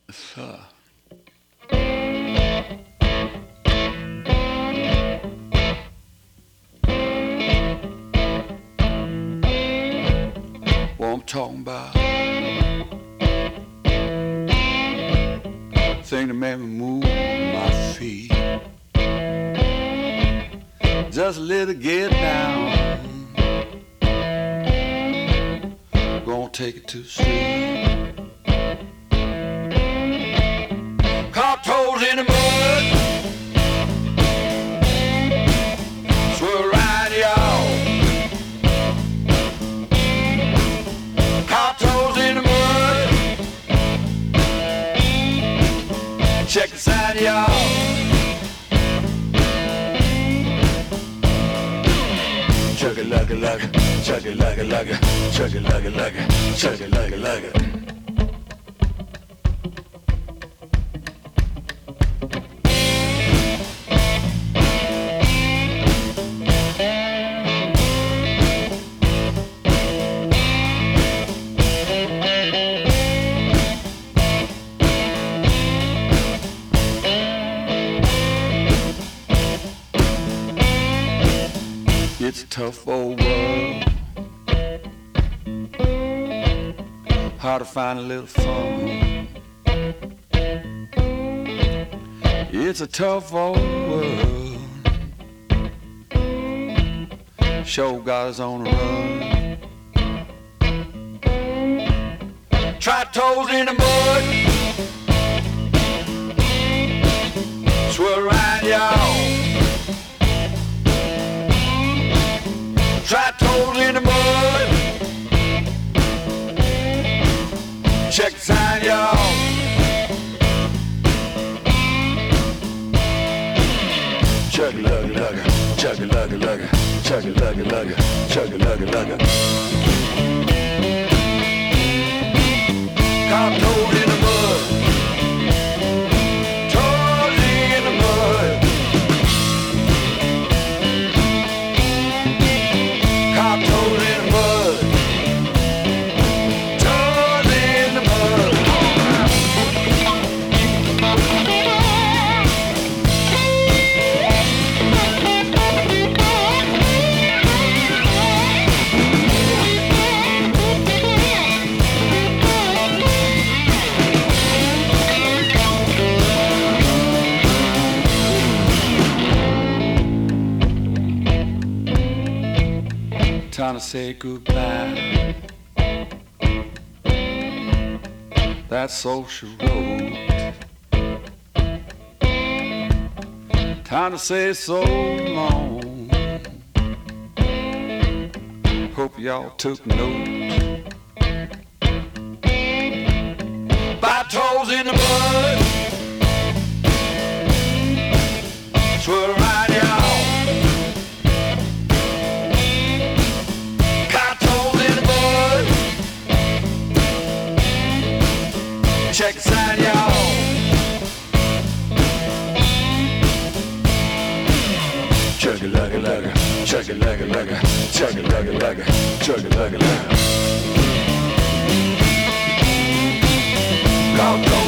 Sir. What I'm talking about, thing that made me move my feet, just a little get down, gonna take it to the street. Caught toes in the mud, swirl around y'all. Caught toes in the mud, check the side y'all. Chug it like a like it, chug it like a like it, chug it like a like it, chug it like a like it. It's a tough old world, hard to find a little fun. It's a tough old world, show got us on the run. Try toes in the mud, swirl around y'all. Try toes in the mud, check the sign, y'all. Chug it, lug it, lug it, chug it, lug it, lug it, chug it, lug it, lug it, chug it, lug it, lug it. Caught toes in the mud, toes in the mud. Caught toes in the mud, toes in the mud. Time to say goodbye, that social road. Time to say so long, hope y'all took note. By toes in the mud, swirl around y'all. Check the sign, y'all. Chug it like a like a, chug it like a like a, chug it like a like a, chug it like a like a.